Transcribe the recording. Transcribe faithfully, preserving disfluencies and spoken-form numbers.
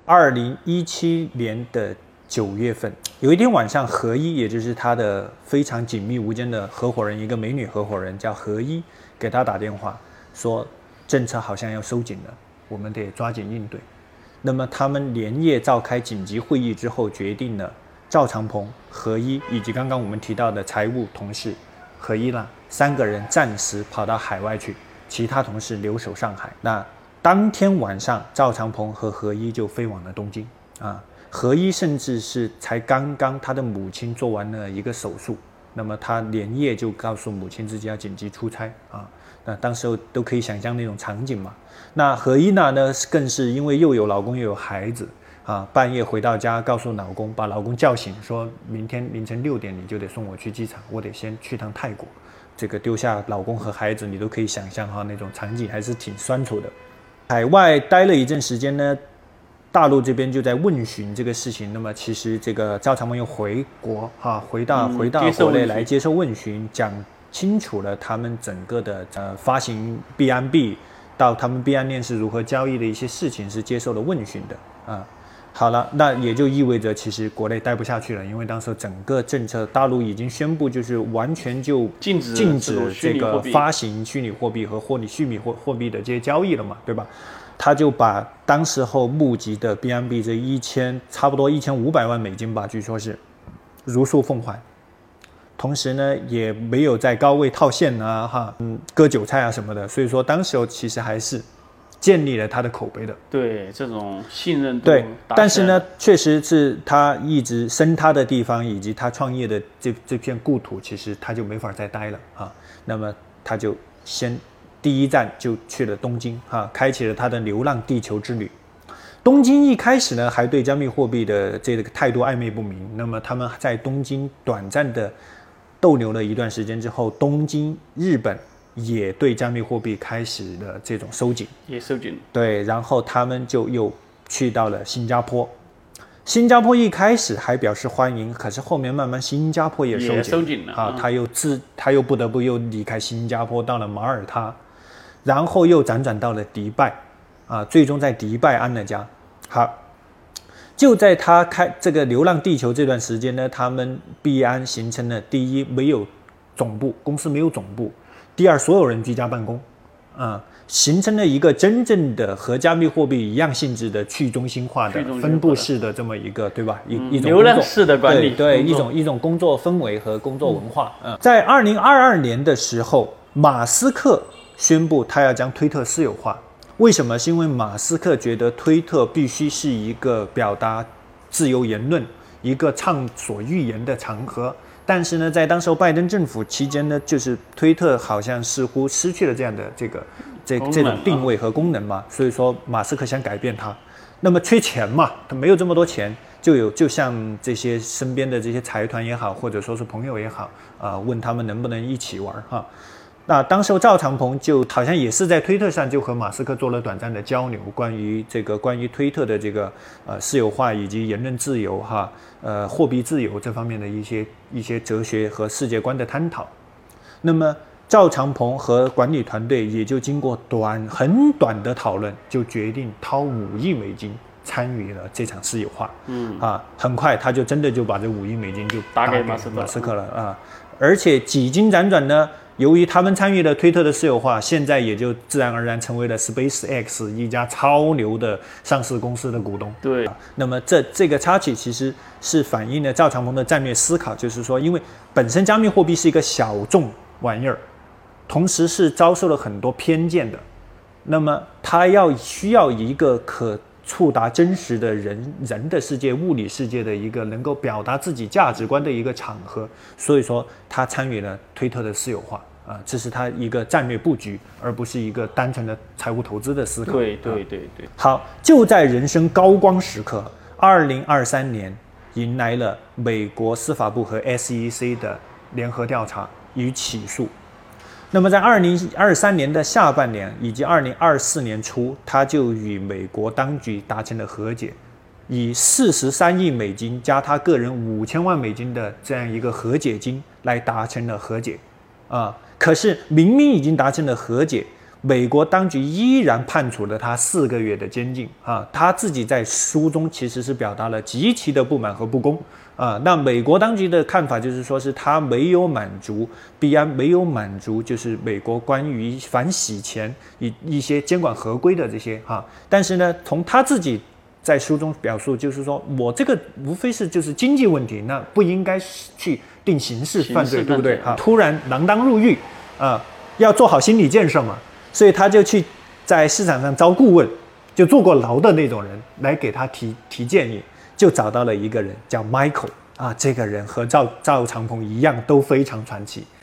二零一七年的九月份，有一天晚上，何一，也就是他的非常紧密无间的合伙人，一个美女合伙人叫何一，给他打电话说，政策好像要收紧了，我们得抓紧应对。那么他们连夜召开紧急会议之后，决定了赵长鹏、何一以及刚刚我们提到的财务同事何一啦，三个人暂时跑到海外去，其他同事留守上海。那当天晚上，赵长鹏和何一就飞往了东京啊。何一甚至是才刚刚他的母亲做完了一个手术，那么他连夜就告诉母亲自己要紧急出差啊。那当时候都可以想象那种场景嘛。那何一娜呢，更是因为又有老公又有孩子啊，半夜回到家告诉老公，把老公叫醒，说明天凌晨六点你就得送我去机场，我得先去趟泰国。这个丢下老公和孩子，你都可以想象哈，那种场景还是挺酸楚的。海外待了一阵时间呢，大陆这边就在问询这个事情。那么其实这个赵长鹏又回国哈，回到回到国内来接受问询，讲清楚了他们整个的呃发行币安币到他们币安链是如何交易的一些事情是接受了问询的啊。好了，那也就意味着其实国内待不下去了，因为当时整个政策大陆已经宣布就是完全就禁止禁止这个发行虚拟货币和货虚拟货货币的这些交易了嘛，对吧？他就把当时候募集的币安币这一千差不多一千五百万美金吧，据说是如数奉还，同时呢也没有在高位套现啊，哈，嗯，割韭菜啊什么的，所以说当时候其实还是建立了他的口碑的。 对，这种信任度。 对，但是呢，确实是他一直生他的地方以及他创业的这这片故土，其实他就没法再待了啊。那么他就先。第一站就去了东京啊，开启了他的流浪地球之旅。东京一开始呢，还对加密货币的这个态度暧昧不明。那么他们在东京短暂的逗留了一段时间之后，东京、日本也对加密货币开始了这种收紧， 也收紧。 对，然后他们就又去到了新加坡。新加坡一开始还表示欢迎，可是后面慢慢新加坡也收紧， 也收紧了啊，他又自他又不得不又离开新加坡，到了马耳他。然后又辗转到了迪拜，啊，最终在迪拜安了家。好，就在他开这个流浪地球这段时间呢，他们币安形成了第一没有总部，公司没有总部；第二，所有人居家办公，啊，形成了一个真正的和加密货币一样性质的去中心化的分布式的这么一个，对吧？一、嗯、一种流浪式的管理， 对，对一种一种工作氛围和工作文化。嗯，在二零二二年的时候，马斯克宣布他要将推特私有化，为什么？是因为马斯克觉得推特必须是一个表达自由言论、一个畅所欲言的场合。但是呢，在当时拜登政府期间呢，就是推特好像似乎失去了这样的这个这这种定位和功能嘛，所以说马斯克想改变它。那么缺钱嘛，他没有这么多钱，就有就像这些身边的这些财团也好，或者说是朋友也好，啊、呃，问他们能不能一起玩哈。那当时赵长鹏就好像也是在推特上就和马斯克做了短暂的交流，关于这个关于推特的这个呃私有化以及言论自由哈，呃货币自由这方面的一些一些哲学和世界观的探讨。那么赵长鹏和管理团队也就经过短很短的讨论，就决定掏五亿美金参与了这场私有化。嗯啊，很快他就真的就把这五亿美金就打给马斯克马斯克了啊，而且几经辗转呢。由于他们参与了推特的私有化，现在也就自然而然成为了 SpaceX 一家超牛的上市公司的股东。 对， 啊、那么这这个插曲其实是反映了赵长鹏的战略思考，就是说，因为本身加密货币是一个小众玩意儿，同时是遭受了很多偏见的，那么他要需要一个可触达真实的人人的世界、物理世界的一个能够表达自己价值观的一个场合，所以说他参与了推特的私有化。啊，这是他一个战略布局，而不是一个单纯的财务投资的思考。 对对对对。 啊、好，就在人生高光时刻，二零二三年迎来了美国司法部和 S E C 的联合调查与起诉。那么在二零二三年的下半年以及二零二四年初，他就与美国当局达成了和解，以四十三亿美金加他个人五千万美金的这样一个和解金来达成了和解。啊。可是明明已经达成了和解， 美国当局依然判处了他四个月的监禁啊。他自己在书中其实是表达了极其的不满和不公啊。那美国当局的看法就是说，是他没有满足币安没有满足，就是美国关于反洗钱一一些监管合规的这些哈、啊。但是呢，从他自己在书中表述，就是说我这个无非是就是经济问题，那不应该去定刑事犯罪，对不对啊？突然锒铛入狱啊，要做好心理建设嘛。所以他就去在市场上招顾问，就坐过牢的那种人来给他提提建议，就找到了一个人叫 Michael 啊，这个人和赵赵长鹏一样都非常传奇。